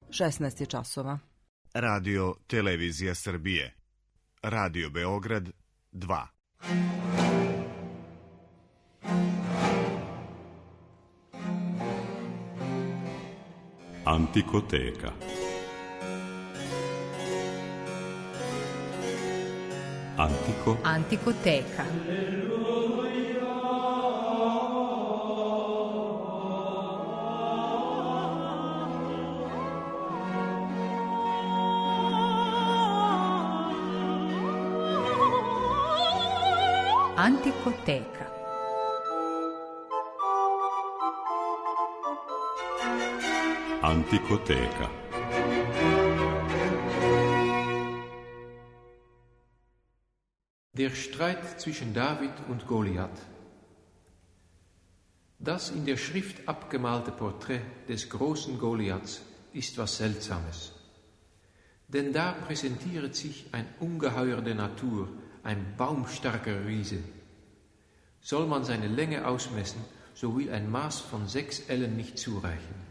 16 je časova. Radio Televizija Srbije. Radio Beograd 2. Antikoteka. Antikoteka. Antikoteka. Antikoteka. Der Streit zwischen David und Goliath. Das in der Schrift abgemalte Porträt des großen Goliaths ist was Seltsames. Denn da präsentiert sich ein Ungeheuer der Natur, ein baumstarker Riese. Soll man seine Länge ausmessen, so will ein Maß von 6 Ellen nicht zureichen.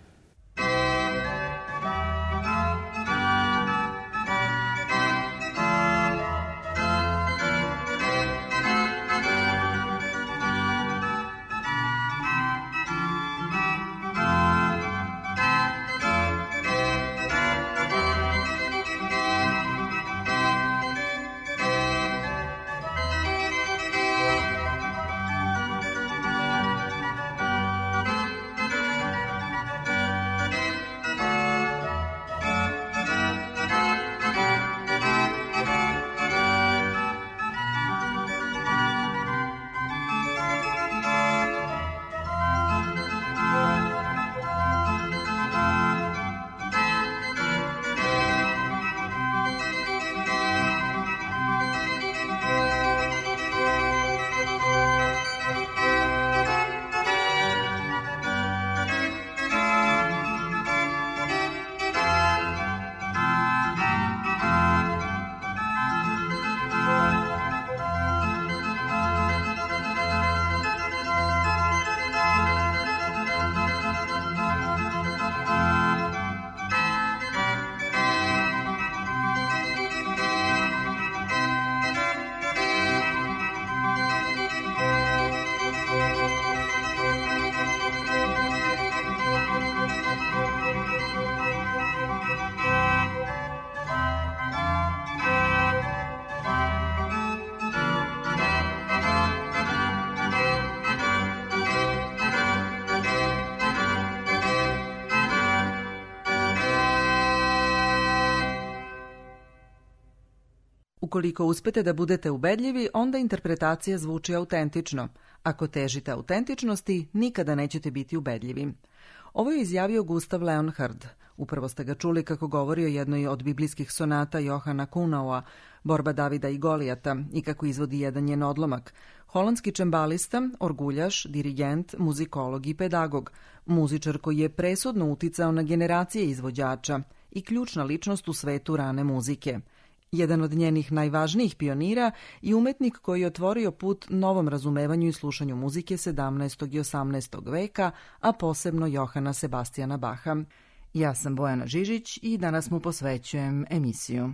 Ukoliko uspete da budete ubedljivi, onda interpretacija zvuči autentično. Ako težite autentičnosti, nikada nećete biti ubedljivi. Ovo je izjavio Gustav Leonhard. Upravo ste ga čuli kako govori o jednoj od biblijskih sonata Johana Kunaua, Borba Davida i Golijata, i kako izvodi jedan njen odlomak. Holandski čembalista, orguljaš, dirigent, muzikolog i pedagog, muzičar koji je presudno uticao na generacije izvođača i ključna ličnost u svetu rane muzike. Jedan od njenih najvažnijih pionira i umetnik koji je otvorio put novom razumevanju i slušanju muzike 17. i 18. veka, a posebno Johana Sebastijana Baha. Ja sam Bojana Žižić i danas mu posvećujem emisiju.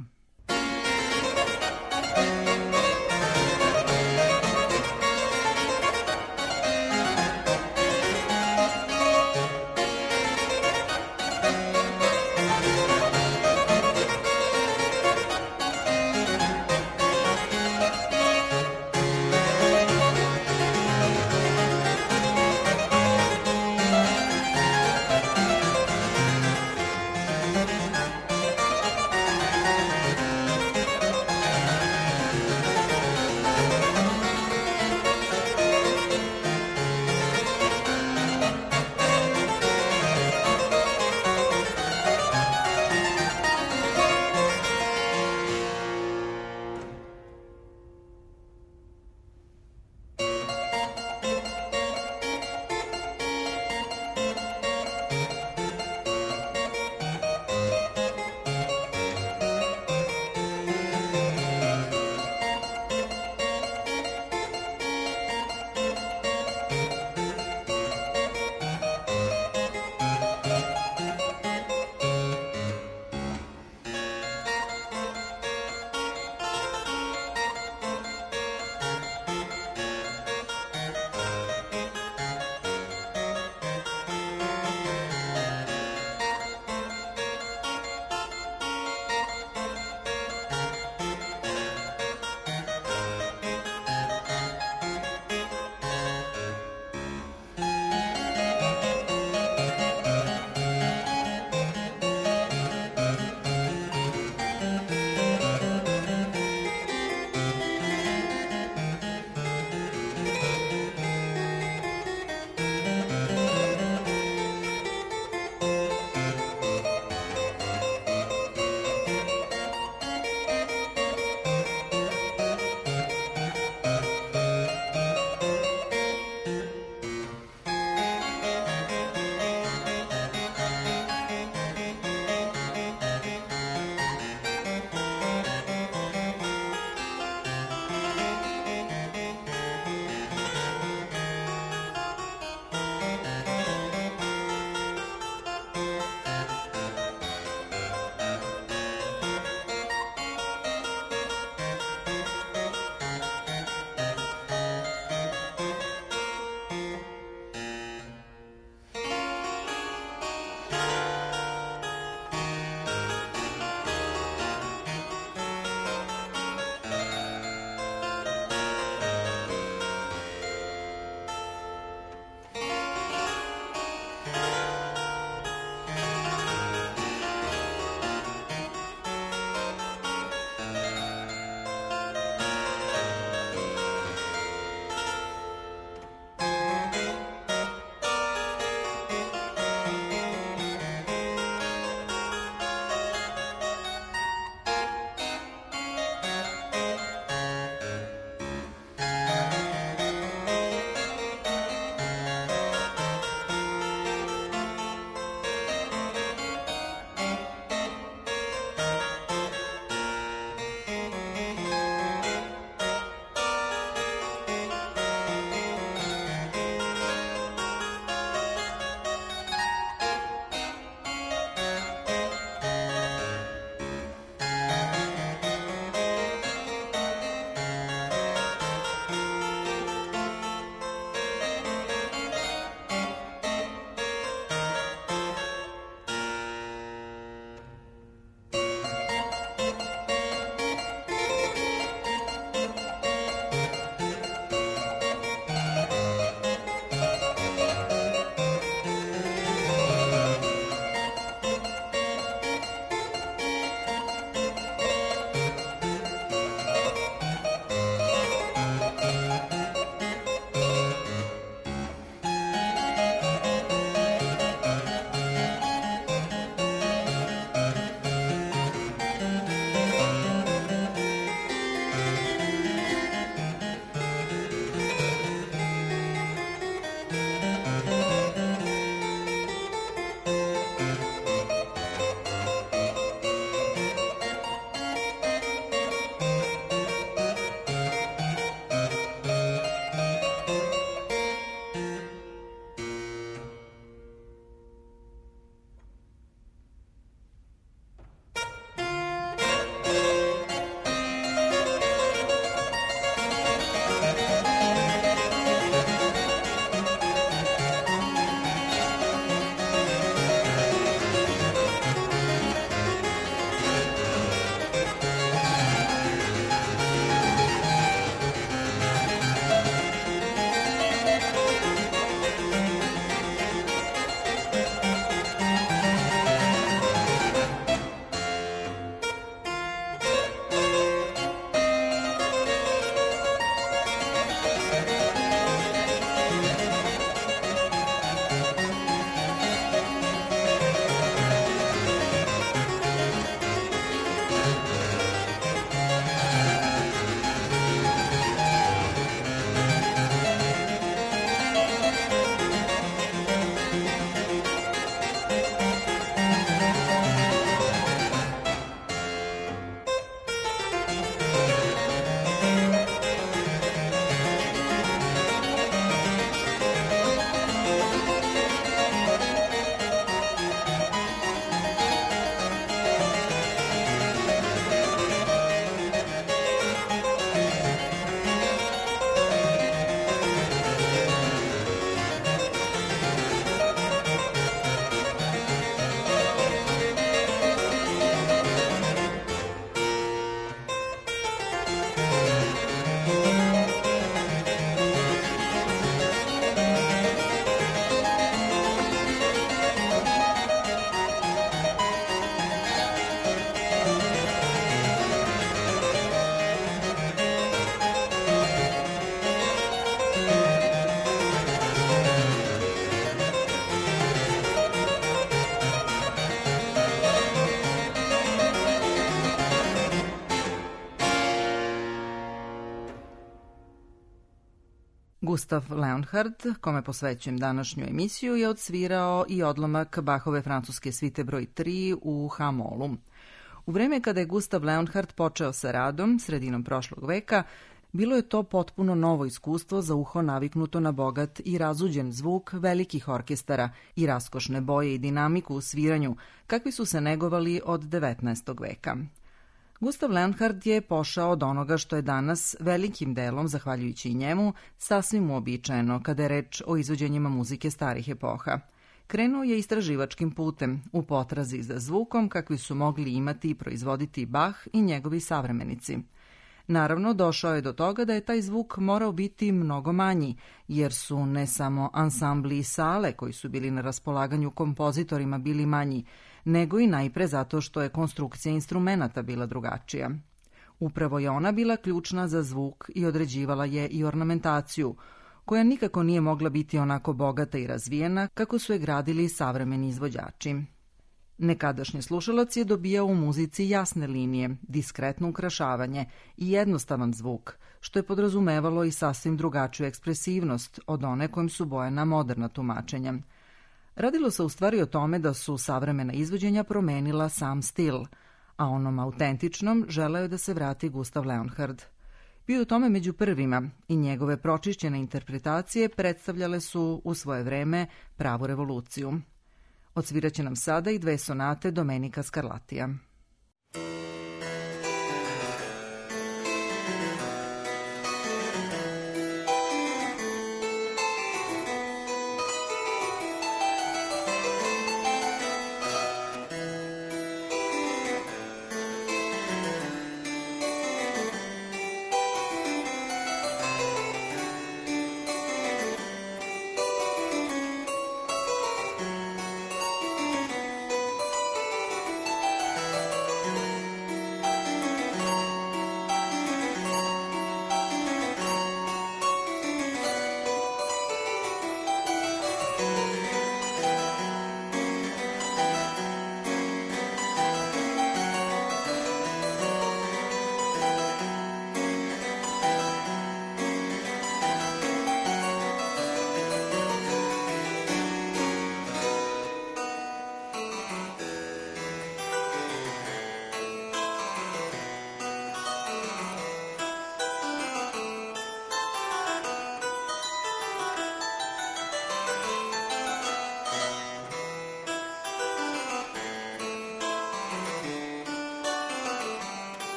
Gustav Leonhardt, kome posvećujem današnju emisiju, je odsvirao i odlomak Bachove francuske svite broj 3 u H-molu. U vreme kada je Gustav Leonhardt počeo sa radom, sredinom prošlog veka, bilo je to potpuno novo iskustvo za uho naviknuto na bogat i razuđen zvuk velikih orkestara i raskošne boje i dinamiku u sviranju, kakvi su se negovali od 19. veka. Gustav Leonhardt je pošao od onoga što je danas, velikim delom, zahvaljujući i njemu, sasvim uobičajeno kada je reč o izvođenjima muzike starih epoha. Krenuo je istraživačkim putem, u potrazi za zvukom kakvi su mogli imati i proizvoditi Bach i njegovi savremenici. Naravno, došao je do toga da je taj zvuk morao biti mnogo manji, jer su ne samo ansambli i sale koji su bili na raspolaganju kompozitorima bili manji, nego i najpre zato što je konstrukcija instrumenata bila drugačija. Upravo je ona bila ključna za zvuk i određivala je i ornamentaciju, koja nikako nije mogla biti onako bogata i razvijena kako su je gradili savremeni izvođači. Nekadašnji slušalac je dobijao u muzici jasne linije, diskretno ukrašavanje i jednostavan zvuk, što je podrazumevalo i sasvim drugačiju ekspresivnost od one kojim su bojena moderna tumačenja. Radilo se u stvari o tome da su savremena izvođenja promenila sam stil, a onom autentičnom želeo je da se vrati Gustav Leonhardt. Bio u tome među prvima i njegove pročišćene interpretacije predstavljale su u svoje vreme pravu revoluciju. Odsviraće nam sada i 2 sonate Domenica Scarlatija.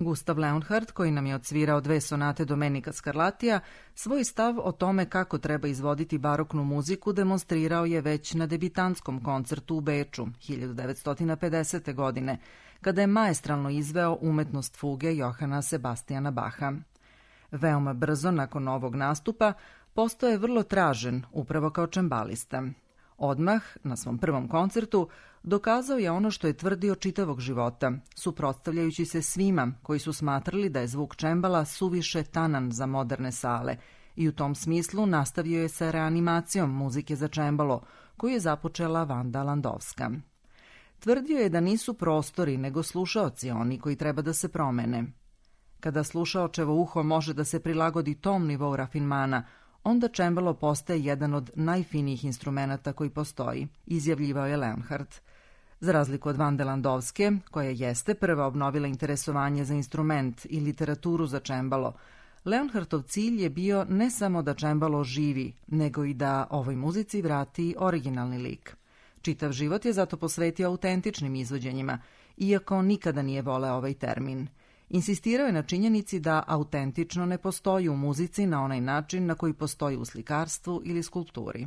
Gustav Leonhardt, koji nam je odsvirao 2 sonate Domenica Scarlattija, svoj stav o tome kako treba izvoditi baroknu muziku demonstrirao je već na debitantskom koncertu u Beču 1950. godine, kada je maestralno izveo umetnost fuge Johana Sebastijana Bacha. Veoma brzo nakon ovog nastupa postao je vrlo tražen upravo kao čembalista. Odmah, na svom prvom koncertu, dokazao je ono što je tvrdio čitavog života, suprotstavljajući se svima koji su smatrali da je zvuk čembala suviše tanan za moderne sale i u tom smislu nastavio je sa reanimacijom muzike za čembalo, koju je započela Vanda Landowska. Tvrdio je da nisu prostori nego slušaoci oni koji treba da se promene. Kada slušaočevo uho može da se prilagodi tom nivou rafinmana, onda čembalo postaje jedan od najfinijih instrumenata koji postoji, izjavljivao je Leonhardt. Za razliku od Vande Landowske, koja jeste prva obnovila interesovanje za instrument i literaturu za čembalo, Leonhardtov cilj je bio ne samo da čembalo živi, nego i da ovoj muzici vrati originalni lik. Čitav život je zato posvetio autentičnim izvođenjima, iako nikada nije voleo ovaj termin. Insistirao je na činjenici da autentično ne postoji u muzici na onaj način na koji postoji u slikarstvu ili skulpturi.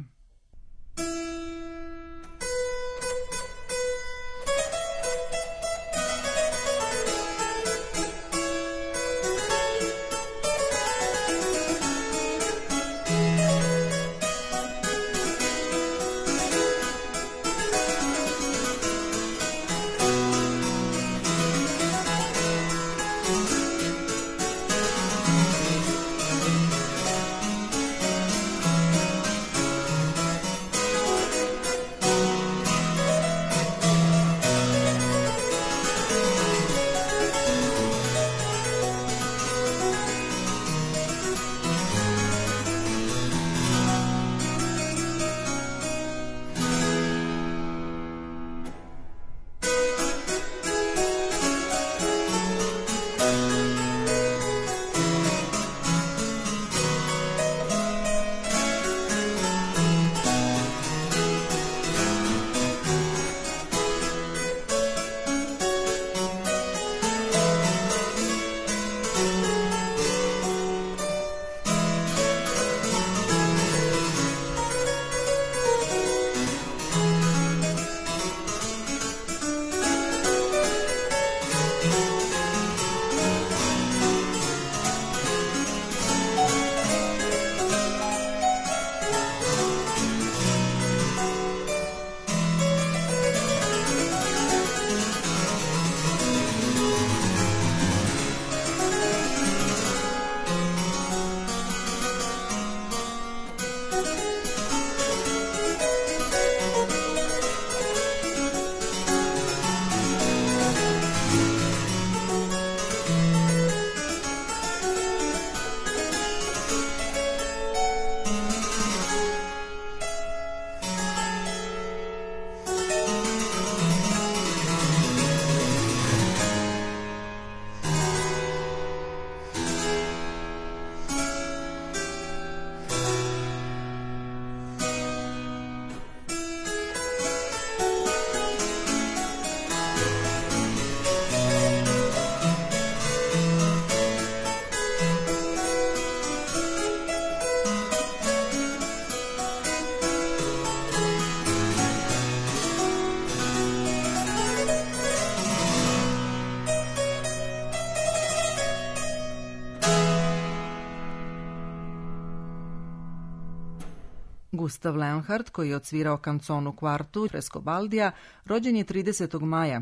Gustav Leonhardt, koji je odsvirao kanconu kvartu Frescobaldija, rođen je 30. maja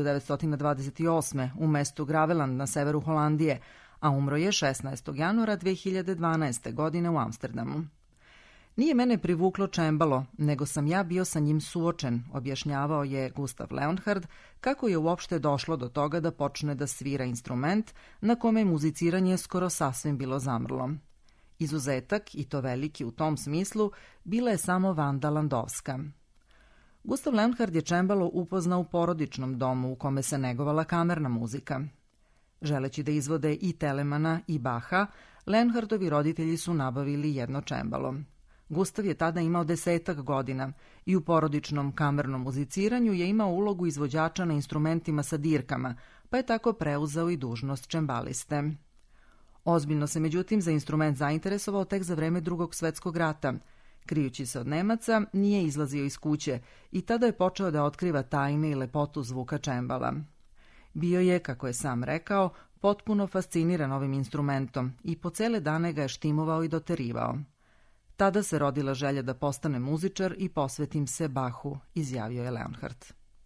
1928. u mestu Graveland na severu Holandije, a umro je 16. januara 2012. godine u Amsterdamu. Nije mene privuklo čembalo, nego sam ja bio sa njim suočen, objašnjavao je Gustav Leonhardt, kako je uopšte došlo do toga da počne da svira instrument na kome muziciranje skoro sasvim bilo zamrlo. Izuzetak, i to veliki u tom smislu, bila je samo Vanda Landowska. Gustav Leonhardt je čembalo upoznao u porodičnom domu u kome se negovala kamerna muzika. Želeći da izvode i Telemana i Bacha, Leonhardtovi roditelji su nabavili jedno čembalo. Gustav je tada imao 10 godina i u porodičnom kamernom muziciranju je imao ulogu izvođača na instrumentima sa dirkama, pa je tako preuzeo i dužnost čembaliste. Ozbiljno se međutim za instrument zainteresovao tek za vreme Drugog svetskog rata. Krijući se od Nemaca, nije izlazio iz kuće i tada je počeo da otkriva tajne i lepotu zvuka čembala. Bio je, kako je sam rekao, potpuno fasciniran ovim instrumentom i po cele dane ga je štimovao i doterivao. Tada se rodila želja da postane muzičar i posvetim se Bachu, izjavio je Leonhard.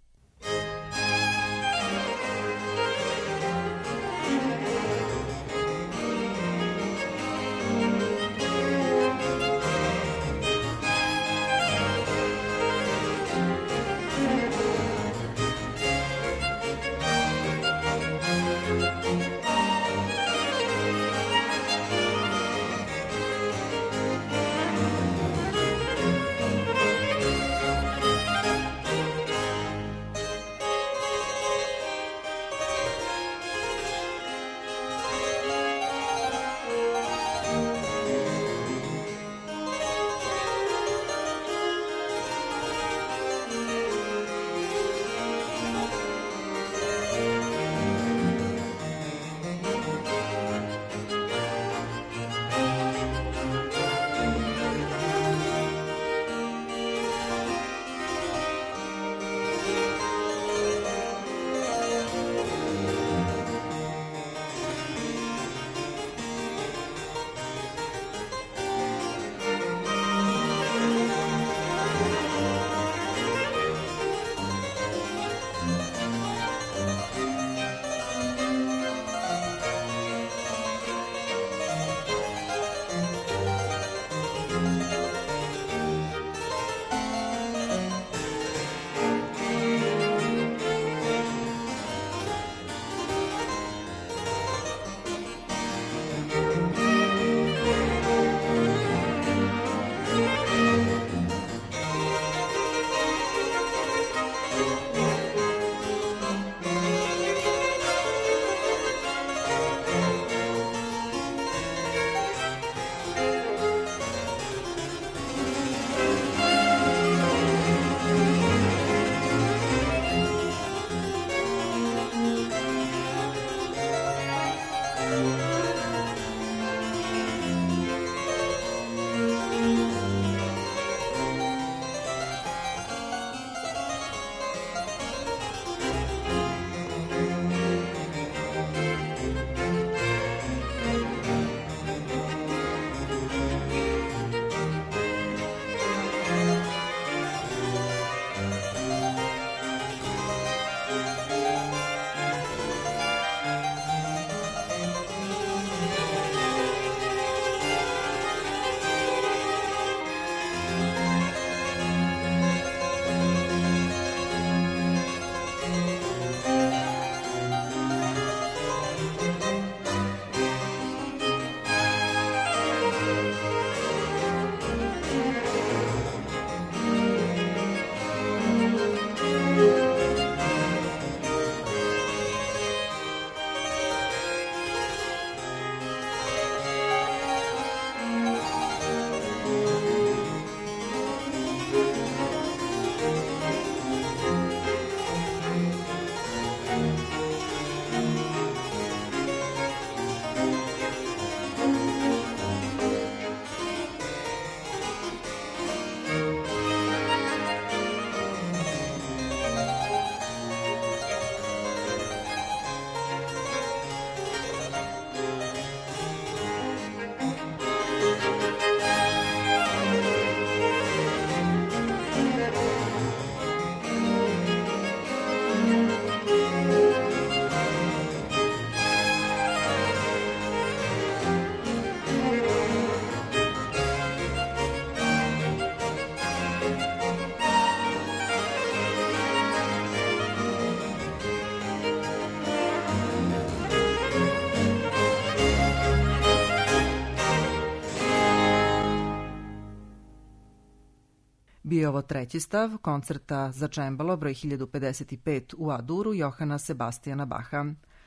Bio je ovo treći stav koncerta za čembalo broj 1055 u A-duru Johana Sebastijana Baha.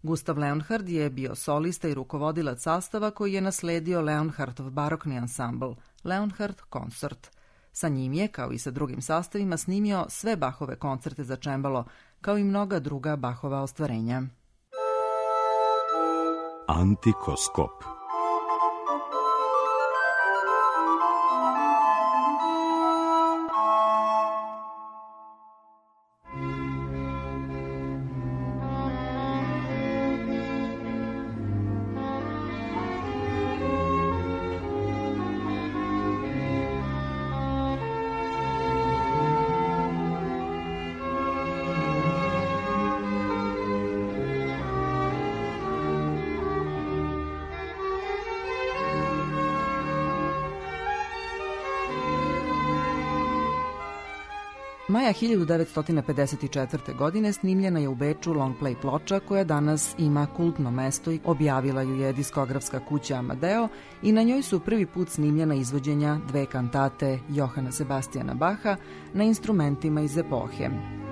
Gustav Leonhard je bio solista i rukovodilac sastava koji je nasledio Leonhardov barokni ansambl, Leonhard Consort. Sa njim je, kao i sa drugim sastavima, snimio sve Bachove koncerte za čembalo, kao i mnoga druga Bachova ostvarenja. Antikoskop. Maja 1954. godine snimljena je u Beču longplay ploča koja danas ima kultno mesto i objavila ju je diskografska kuća Amadeo i na njoj su prvi put snimljena izvođenja dve kantate Johana Sebastijana Bacha na instrumentima iz epohe.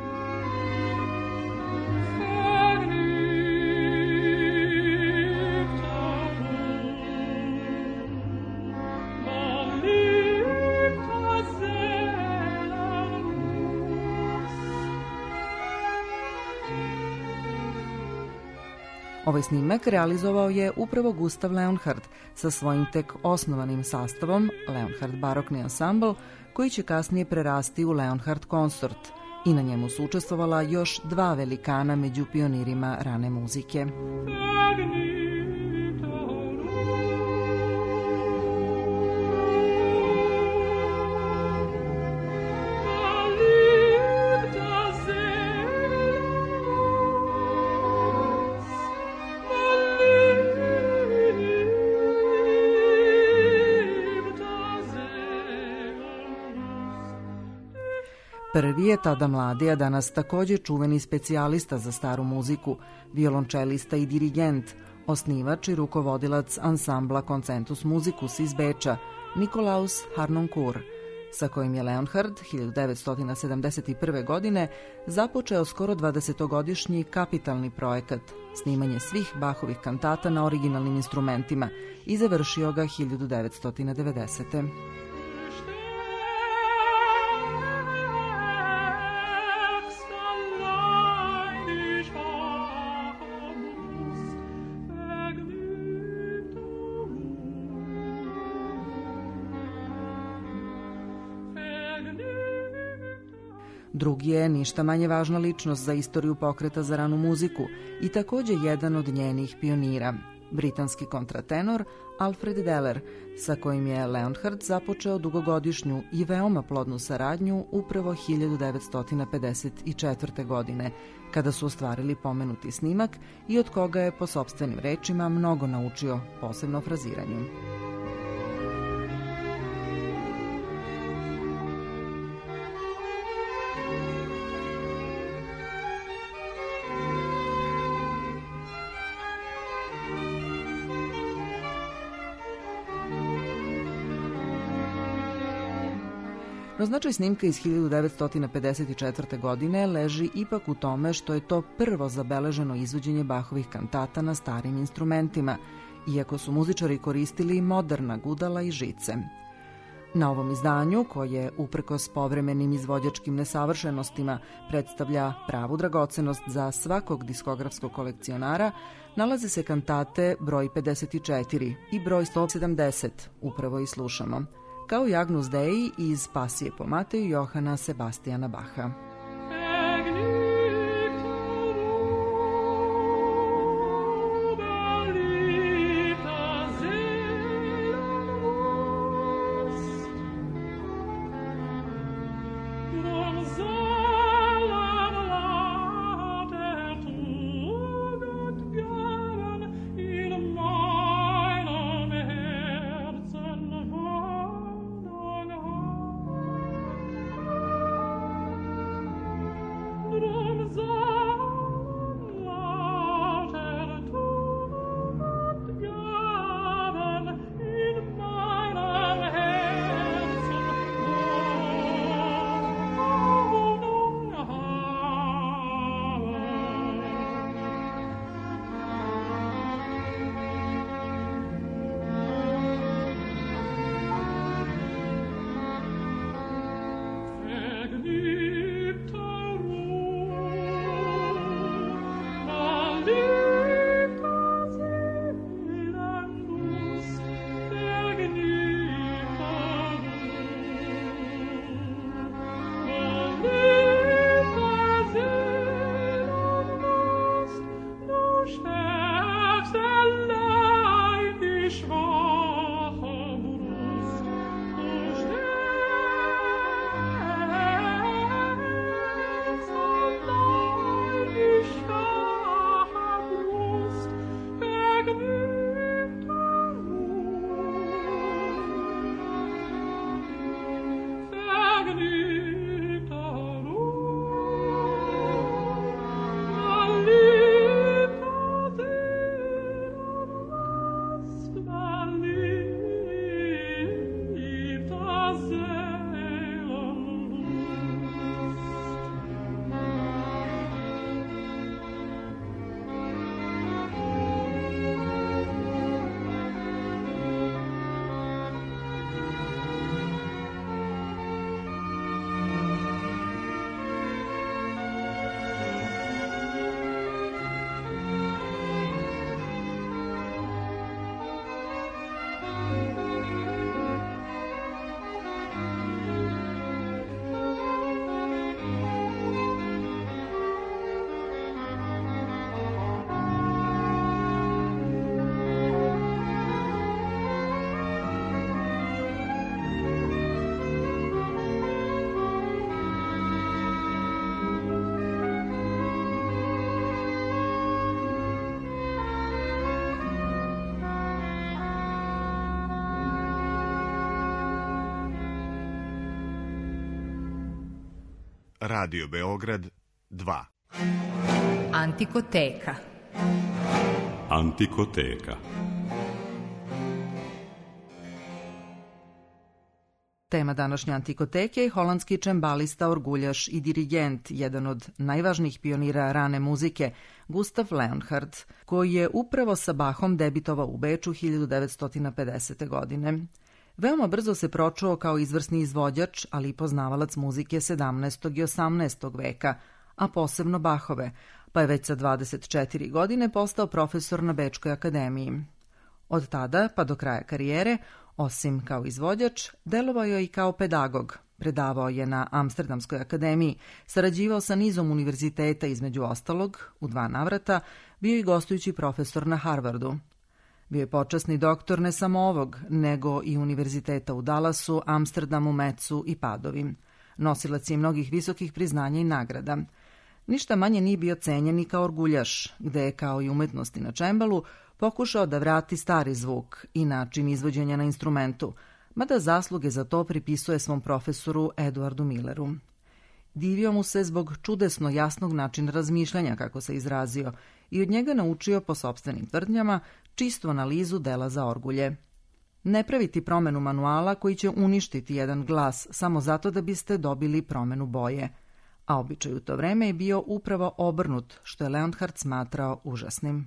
Ovaj snimak realizovao je upravo Gustav Leonhard sa svojim tek osnovanim sastavom Leonhard barokni ansambl, koji će kasnije prerasti u Leonhard Consort i na njemu su učestvovala još dva velikana među pionirima rane muzike. Prvi je tada mladi, a danas također čuveni specijalista za staru muziku, violončelista i dirigent, osnivač i rukovodilac ansambla Concentus Musicus iz Beča, Nikolaus Harnoncourt, sa kojim je Leonhard 1971. godine započeo skoro 20-godišnji kapitalni projekat, snimanje svih Bachovih kantata na originalnim instrumentima i završio ga 1990. Drugi je ništa manje važna ličnost za istoriju pokreta za ranu muziku i također jedan od njenih pionira, britanski kontratenor Alfred Deller, sa kojim je Leonhard započeo dugogodišnju i veoma plodnu saradnju upravo 1954. godine, kada su ostvarili pomenuti snimak i od koga je po sopstvenim rečima mnogo naučio, posebno fraziranju. No značaj snimka iz 1954. godine leži ipak u tome što je to prvo zabeleženo izvođenje Bachovih kantata na starim instrumentima, iako su muzičari koristili moderna gudala i žice. Na ovom izdanju, koje uprkos povremenim izvođačkim nesavršenostima predstavlja pravu dragocenost za svakog diskografskog kolekcionara, nalaze se kantate broj 54 i broj 170, upravo i slušamo, kao i Agnus Dei iz Pasije po Mateju Johana Sebastijana Bacha. Radio Beograd 2. Antikoteka. Antikoteka. Tema današnje antikoteke je holandski čembalista, orguljaš i dirigent, jedan od najvažnijih pionira rane muzike, Gustav Leonhardt, koji je upravo sa Bachom debitovao u Beču 1950. godine. Veoma brzo se pročuo kao izvrsni izvođač, ali i poznavalac muzike 17. i 18. veka, a posebno Bachove, pa je već sa 24 godine postao profesor na Bečkoj akademiji. Od tada pa do kraja karijere, osim kao izvođač, delovao je i kao pedagog. Predavao je na Amsterdamskoj akademiji, sarađivao sa nizom univerziteta, između ostalog, u 2 navrata, bio i gostujući profesor na Harvardu. Bio je počasni doktor ne samo ovog, nego i univerziteta u Dallasu, Amsterdamu, Metzu i Padovi. Nosilac je mnogih visokih priznanja i nagrada. Ništa manje nije bio cenjen i kao orguljaš, gde je, kao i umetnosti na čembalu, pokušao da vrati stari zvuk i način izvođenja na instrumentu, mada zasluge za to pripisuje svom profesoru Eduardu Milleru. Divio mu se zbog čudesno jasnog načina razmišljanja, kako se izrazio, i od njega naučio, po sopstvenim tvrdnjama, čistu analizu dela za orgulje. Ne praviti promenu manuala koji će uništiti jedan glas samo zato da biste dobili promenu boje. A običaj u to vreme je bio upravo obrnut, što je Leonhardt smatrao užasnim.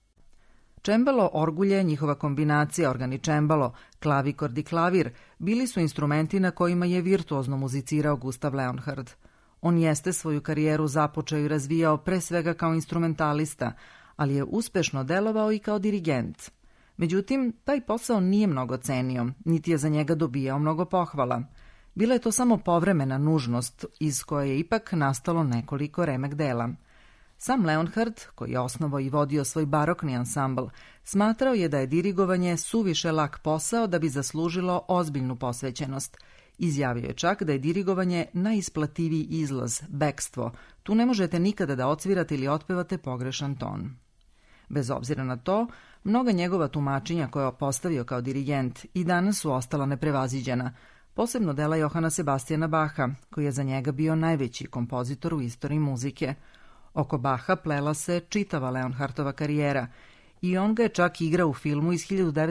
Čembalo, orgulje, njihova kombinacija, organi čembalo, klavikord i klavir bili su instrumenti na kojima je virtuozno muzicirao Gustav Leonhardt. On jeste svoju karijeru započeo i razvijao pre svega kao instrumentalista, ali je uspešno delovao i kao dirigent. Međutim, taj posao nije mnogo cenio, niti je za njega dobijao mnogo pohvala. Bila je to samo povremena nužnost, iz koje je ipak nastalo nekoliko remek dela. Sam Leonhardt, koji je osnovao i vodio svoj barokni ansambl, smatrao je da je dirigovanje suviše lak posao da bi zaslužilo ozbiljnu posvećenost. Izjavio je čak da je dirigovanje najisplativiji izlaz, bekstvo. Tu ne možete nikada da odsvirate ili otpevate pogrešan ton. Bez obzira na to, mnoga njegova tumačenja koja je postavio kao dirigent i danas su ostala neprevaziđena, posebno dela Johana Sebastijana Bacha, koji je za njega bio najveći kompozitor u istoriji muzike. Oko Bacha plela se čitava Leonhardtova karijera i on ga je čak igrao u filmu iz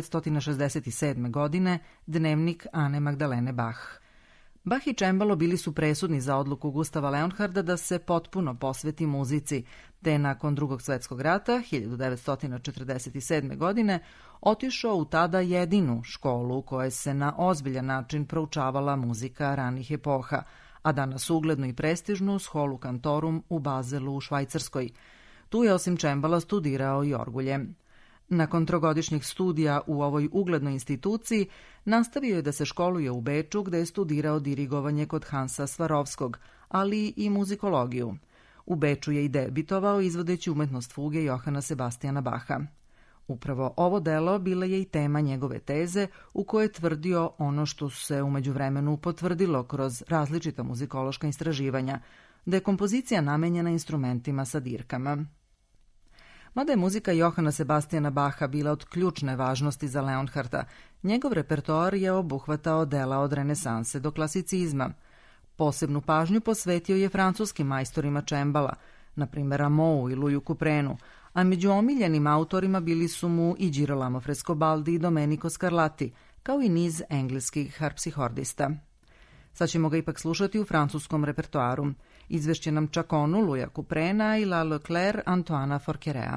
1967. godine Dnevnik Ane Magdalene Bach. Bach i čembalo bili su presudni za odluku Gustava Leonhardta da se potpuno posveti muzici, te je nakon Drugog svjetskog rata 1947. godine otišao u tada jedinu školu u kojoj se na ozbiljan način proučavala muzika ranih epoha, a danas uglednu i prestižnu Scholu Cantorum u Bazelu u Švajcarskoj. Tu je osim čembala studirao i orgulje. Nakon 3-godišnjih studija u ovoj uglednoj instituciji nastavio je da se školuje u Beču, gde je studirao dirigovanje kod Hansa Svarovskog, ali i muzikologiju. U Beču je i debitovao izvodeći umetnost fuge Johana Sebastijana Bacha. Upravo ovo delo bila je i tema njegove teze u kojoj je tvrdio ono što se u međuvremenu potvrdilo kroz različita muzikološka istraživanja, da je kompozicija namenjena instrumentima sa dirkama. Mada je muzika Johana Sebastijana Bacha bila od ključne važnosti za Leonhardta, njegov repertoar je obuhvatao dela od renesanse do klasicizma. Posebnu pažnju posvetio je francuskim majstorima čembala, na primjer Rameau i Louisu Couperenu, a među omiljenim autorima bili su mu i Girolamo Frescobaldi i Domenico Scarlatti, kao i niz engleskih harpsihordista. Sad ćemo ga ipak slušati u francuskom repertoaru. Izvešće nam Čakonu, Louisa Couperena i La Leclerc Antoana Forquerea.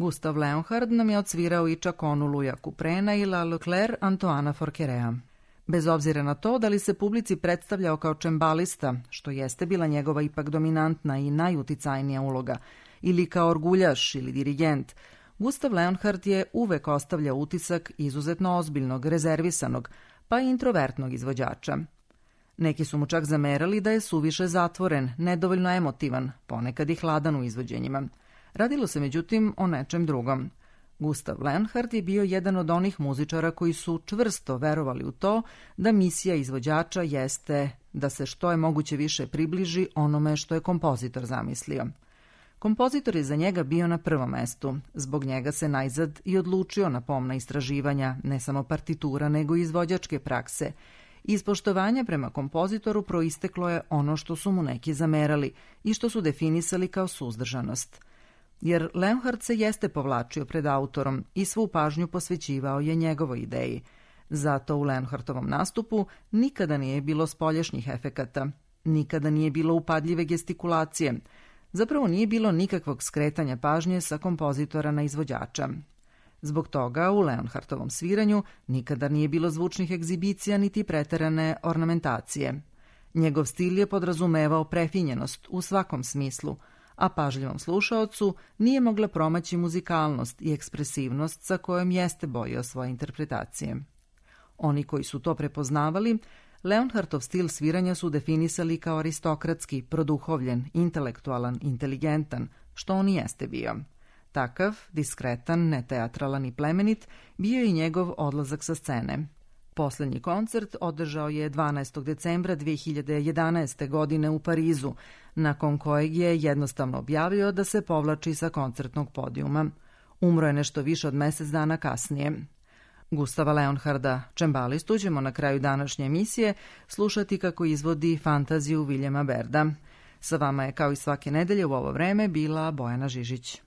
Gustav Leonhard nam je odsvirao i Čakonu Luja Kuprena i La Leclerc Antoana Forquerea. Bez obzira na to da li se publici predstavljao kao čembalista, što jeste bila njegova ipak dominantna i najuticajnija uloga, ili kao orguljaš ili dirigent, Gustav Leonhard je uvek ostavljao utisak izuzetno ozbiljnog, rezervisanog, pa i introvertnog izvođača. Neki su mu čak zamerali da je suviše zatvoren, nedovoljno emotivan, ponekad i hladan u izvođenjima. Radilo se međutim o nečem drugom. Gustav Leonhard je bio jedan od onih muzičara koji su čvrsto verovali u to da misija izvođača jeste da se što je moguće više približi onome što je kompozitor zamislio. Kompozitor je za njega bio na prvom mestu, zbog njega se najzad i odlučio na pomna istraživanja, ne samo partitura nego i izvođačke prakse. Iz poštovanja prema kompozitoru proisteklo je ono što su mu neki zamerali i što su definisali kao suzdržanost. Jer Leonhard se jeste povlačio pred autorom i svu pažnju posvećivao je njegovoj ideji. Zato u Leonhardovom nastupu nikada nije bilo spoljašnjih efekata, nikada nije bilo upadljive gestikulacije, zapravo nije bilo nikakvog skretanja pažnje sa kompozitora na izvođača. Zbog toga u Leonhardovom sviranju nikada nije bilo zvučnih egzibicija niti preterane ornamentacije. Njegov stil je podrazumevao prefinjenost u svakom smislu, a pažljivom slušaocu nije mogla promaći muzikalnost i ekspresivnost sa kojom jeste bojio svoje interpretacije. Oni koji su to prepoznavali, Leonhardov stil sviranja su definisali kao aristokratski, produhovljen, intelektualan, inteligentan, što on i jeste bio. Takav, diskretan, neteatralan i plemenit, bio je i njegov odlazak sa scene. Poslednji koncert održao je 12. decembra 2011. godine u Parizu, nakon kojeg je jednostavno objavio da se povlači sa koncertnog podijuma. Umro je nešto više od mesec dana kasnije. Gustava Leonharda, čembalistu, ćemo na kraju današnje emisije slušati kako izvodi fantaziju Viljama Berda. Sa vama je kao i svake nedelje u ovo vreme bila Bojana Žižić.